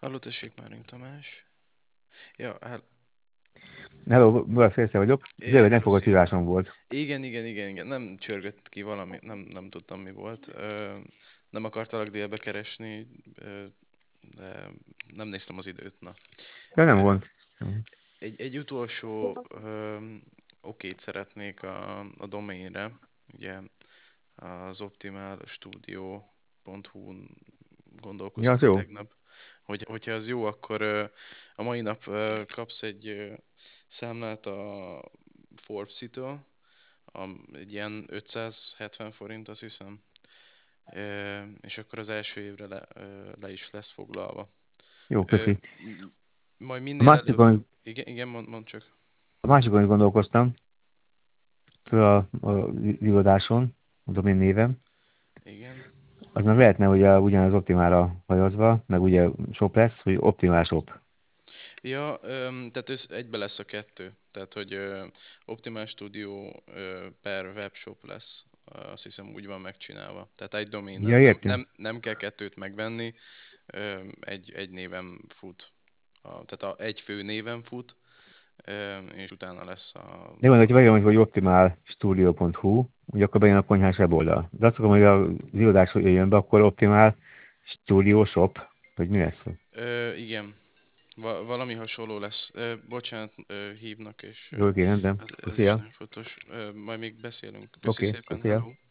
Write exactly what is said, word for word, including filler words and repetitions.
Halló, tessék, Márink Tamás. Ja, hát, Hello, Murat Félsze vagyok. Az é, előbb nem hello, fogott szia. hívásom volt. Igen, igen, igen, igen. Nem csörgött ki valami, nem, nem tudtam mi volt. Ö, nem akartalak délbe keresni, ö, de nem néztem az időt, na. Ja, nem Ö, volt. egy, egy utolsó ö, okét szeretnék a, a domainre. Ugye az optimalstudio.hu-n Ja, az gondolkoztunk jó. tegnap, hogy, hogyha az jó, akkor ö, a mai nap ö, kapsz egy ö, számlát a Forbes-től, a, egy ilyen ötszázhetven forint, azt hiszem, ö, és akkor az első évre le, ö, le is lesz foglalva. Jó, Ö, köszi. m- majd A minél előbb... másikon, Igen, igen, mond, mond csak. a másikon is gondolkoztam, föl a, a irodáson, a domain névem. Igen. Az meg lehetne ugye ugyanaz optimára hajazva, meg ugye shop lesz, hogy optimál shop. Ja, öm, tehát ez egybe lesz a kettő. Tehát, hogy ö, Optimal Studio ö, per webshop lesz. Azt hiszem úgy van megcsinálva. Tehát egy Ja, doménnel. Nem, értem. nem, nem kell kettőt megvenni. Ö, egy, egy néven fut. A, tehát a, egy fő néven fut, ö, és utána lesz a, De van, a hogyha bejön, hogy optimalstudio.hu, ugye akkor bejön a konyhás weboldal. De azt akarom, hogy az irodás jön be, akkor optimál studio shop, hogy mi lesz? ö, igen, Va- valami hasonló lesz. Ö, bocsánat, ö, hívnak, és ö, Jó, oké, rendben. ez, ez is Szia. nagyon fontos. Ö, majd még beszélünk. Köszi Oké, szépen, szia. hello!